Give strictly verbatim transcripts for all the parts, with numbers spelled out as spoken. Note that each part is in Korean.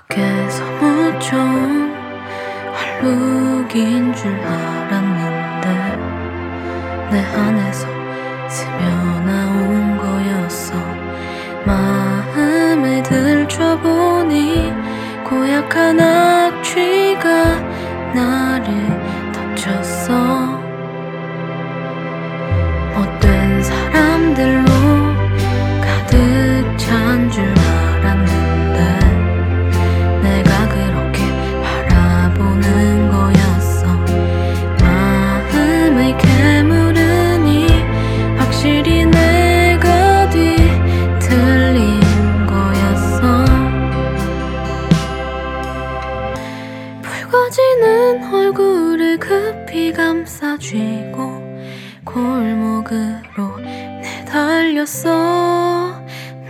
밖에서 무쳐온 활룩인 줄 알았는데 내 안에서 스며나온 거였어. 마음을 들춰보니 고약한 악취가 나를 덮쳤어. 못된 사람들로 가득 찬 줄 알았는데 내가 그렇게 바라보는 거였어. 마음을 캐물으니 확실히 내가 뒤틀린 거였어. 붉어지는 얼굴을 급히 감싸쥐고 골목으로 내달렸어.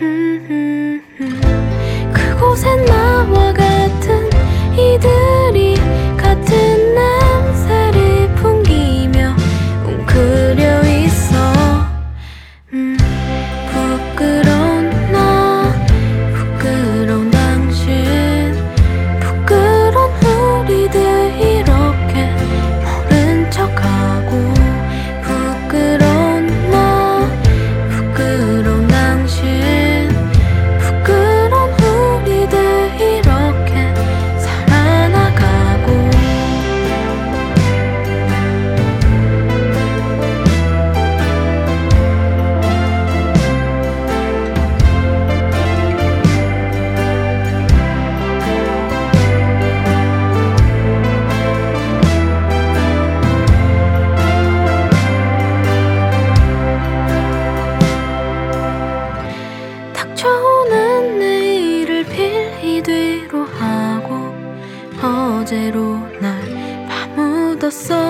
그곳엔 나와 같은 이들이 같은 냄새를 풍기며 웅크려 있어. 음, 부끄러운 나, 부끄러운 당신, 부끄러운 우리들 이렇게 모른 척하고. 부끄러운 나, 부끄러운 당신, 부끄러운 우리들 이렇게 살아나가고. 닥쳐오는 내일을 필히 뒤로 하고 어제로 날 파묻었어.